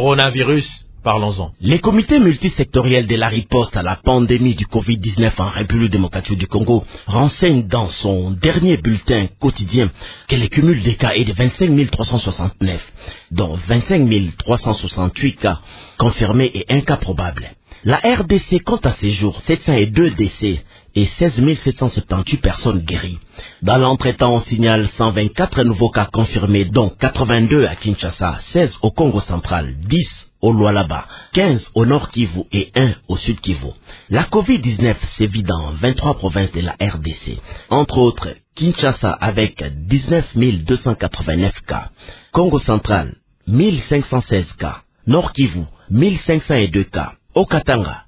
coronavirus, parlons-en. Les comités multisectoriels de la riposte à la pandémie du Covid-19 en République démocratique du Congo renseignent dans son dernier bulletin quotidien que le cumul des cas est de 25 369, dont 25 368 cas confirmés et un cas probable. La RDC compte à ce jour 702 décès et 16 778 personnes guéries. Dans l'entretemps, on signale 124 nouveaux cas confirmés, dont 82 à Kinshasa, 16 au Congo central, 10 au Lualaba, 15 au Nord Kivu et 1 au Sud Kivu. La Covid-19 sévit dans 23 provinces de la RDC, entre autres Kinshasa avec 19 289 cas, Congo central 1516 cas, Nord Kivu 1502 cas, au Katanga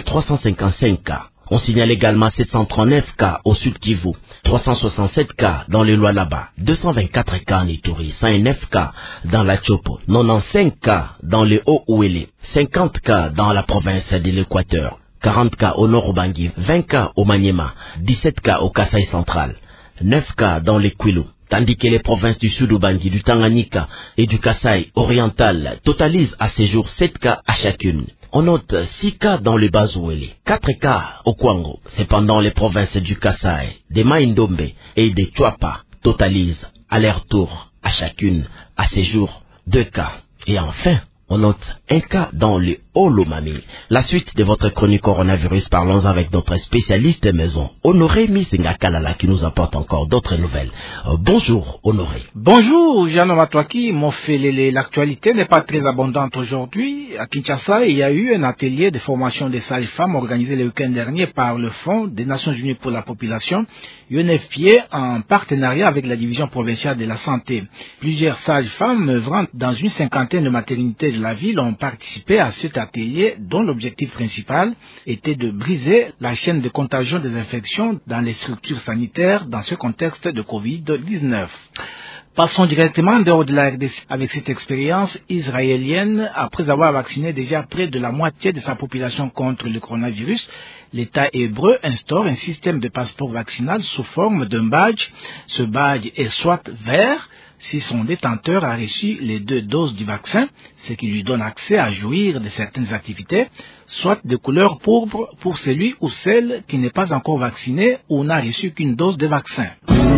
1355 cas. On signale également 739 cas au Sud Kivu, 367 cas dans le Lualaba, 224 cas en Ituri, 109 cas dans la Chopo, 95 cas dans le Haut-Ouélé, 50 cas dans la province de l'Équateur, 40 cas au Nord Ubangi, 20 cas au Maniema, 17 cas au Kasaï central, 9 cas dans le Kwilu, tandis que les provinces du Sud Ubangi, du Tanganyika et du Kasaï oriental totalisent à ce jour 7 cas à chacune. On note 6 cas dans le Bas-Ouélé, 4 cas au Kwango. Cependant, les provinces du Kasaï, de Maïndombe et de Chouapa totalisent à leur tour à chacune à ce jour 2 cas. Et enfin, on note un cas dans le Haut-Lomami. La suite de votre chronique coronavirus, parlons avec notre spécialiste maison, Honoré Misenga Kalala, qui nous apporte encore d'autres nouvelles. Bonjour Honoré. Bonjour Jean Matouaki, Mofelele. L'actualité n'est pas très abondante aujourd'hui. À Kinshasa, il y a eu un atelier de formation des sages-femmes organisé le week-end dernier par le Fonds des Nations Unies pour la Population, UNFPA, en partenariat avec la division provinciale de la santé. Plusieurs sages-femmes œuvrant dans une cinquantaine de maternités de la ville ont participé à cet atelier dont l'objectif principal était de briser la chaîne de contagion des infections dans les structures sanitaires dans ce contexte de Covid-19. Passons directement dehors de la RDC avec cette expérience israélienne. Après avoir vacciné déjà près de la moitié de sa population contre le coronavirus, l'État hébreu instaure un système de passeport vaccinal sous forme d'un badge. Ce badge est soit vert si son détenteur a reçu les 2 doses du vaccin, ce qui lui donne accès à jouir de certaines activités, soit de couleur pourpre pour celui ou celle qui n'est pas encore vacciné ou n'a reçu qu'une dose de vaccin.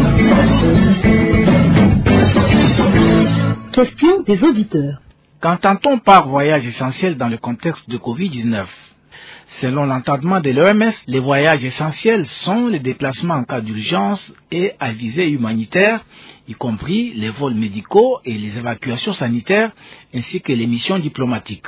Question des auditeurs. Qu'entend-on par voyage essentiel dans le contexte de Covid-19 ? Selon l'entendement de l'OMS, les voyages essentiels sont les déplacements en cas d'urgence et à visée humanitaire, y compris les vols médicaux et les évacuations sanitaires, ainsi que les missions diplomatiques.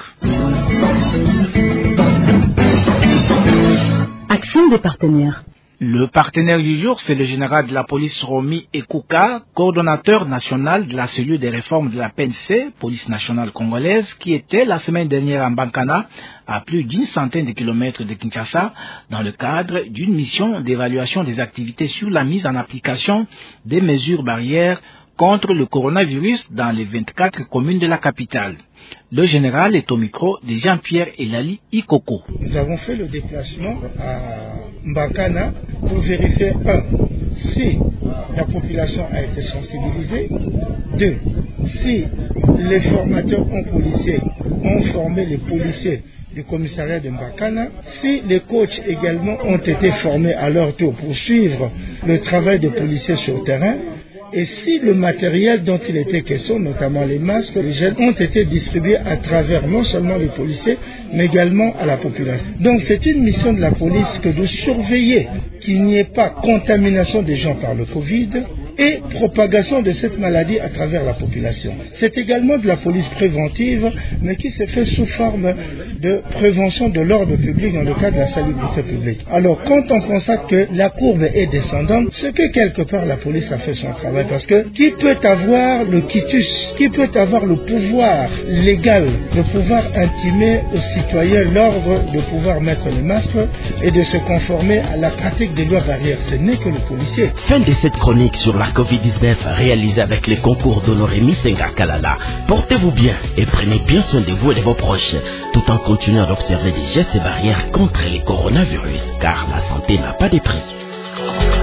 Action des partenaires. Le partenaire du jour, c'est le général de la police Romi Ekouka, coordonnateur national de la cellule des réformes de la PNC, police nationale congolaise, qui était la semaine dernière en Bankana, à plus d'une centaine de kilomètres de Kinshasa, dans le cadre d'une mission d'évaluation des activités sur la mise en application des mesures barrières contre le coronavirus dans les 24 communes de la capitale. Le général est au micro de Jean-Pierre Elali Ikoko. Nous avons fait le déplacement à Mbakana pour vérifier, 1, si la population a été sensibilisée, 2, si les formateurs policiers ont formé les policiers du commissariat de Mbakana, si les coachs également ont été formés à leur tour pour suivre le travail des policiers sur le terrain, et si le matériel dont il était question, notamment les masques, les gels, ont été distribués à travers non seulement les policiers, mais également à la population. Donc c'est une mission de la police que de surveiller qu'il n'y ait pas contamination des gens par le Covid et propagation de cette maladie à travers la population. C'est également de la police préventive, mais qui se fait sous forme de prévention de l'ordre public dans le cadre de la salubrité publique. Alors quand on constate que la courbe est descendante, c'est que quelque part la police a fait son travail. Parce que qui peut avoir le quitus, qui peut avoir le pouvoir légal de pouvoir intimer aux citoyens l'ordre de pouvoir mettre les masques et de se conformer à la pratique des lois barrières? Ce n'est que le policier. Fin de cette chronique sur la Covid-19 réalisée avec les concours d'Honoré Misenga Kalala. Portez-vous bien et prenez bien soin de vous et de vos proches, tout en continuant d'observer des gestes barrières contre les coronavirus, car la santé n'a pas de prix.